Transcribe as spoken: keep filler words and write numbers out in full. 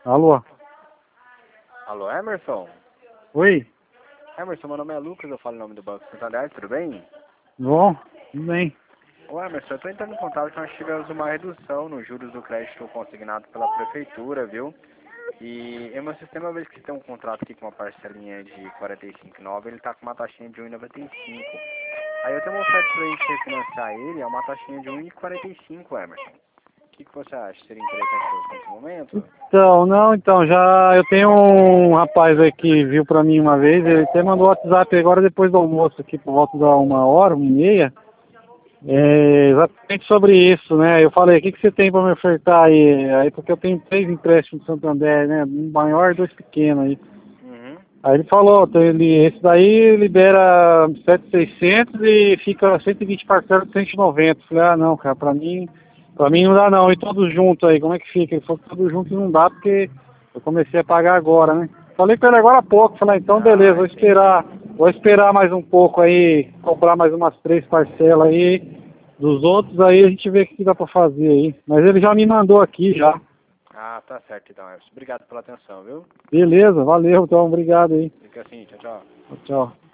Alô? Alô, Emerson? Oi? Emerson, meu nome é Lucas, eu falo em nome do Banco Santander, tudo bem? Bom? Tudo bem. Ô Emerson, eu estou entrando em contato que nós tivemos uma redução nos juros do crédito consignado pela prefeitura, viu? E em meu sistema, eu vejo que tem um contrato aqui com uma parcelinha de quarenta e cinco reais e nove centavos, ele está com uma taxinha de um real e noventa e cinco centavos. Aí eu tenho uma oferta para a gente refinanciar ele, é uma taxinha de um real e quarenta e cinco centavos, Emerson. O que, que você acha? Seria interessante para você nesse momento? Então, não, então, já eu tenho um rapaz aí que viu pra mim uma vez, ele até mandou o WhatsApp agora depois do almoço aqui, por volta da uma hora, uma e meia, é, exatamente sobre isso, né? Eu falei, o que, que você tem pra me ofertar aí? Aí, porque eu tenho três empréstimos do Santander, né? Um maior e dois pequenos aí. Uhum. Aí ele falou, então, ele, esse daí libera sete mil e seiscentos e fica cento e vinte parcelas de cento e noventa. Falei, ah não, cara, pra mim, pra mim não dá não. E todos juntos aí, como é que fica? Ele falou que todos juntos não dá porque eu comecei a pagar agora, né? Falei com ele agora há pouco, falei, então beleza, Ah, vou entendi. esperar, vou esperar mais um pouco aí, comprar mais umas três parcelas aí dos outros, aí a gente vê o que dá pra fazer aí. Mas ele já me mandou aqui já. Ah, tá certo então, Emerson. Obrigado pela atenção, viu? Beleza, valeu, então, obrigado aí. Fica assim, tchau, tchau. Tchau.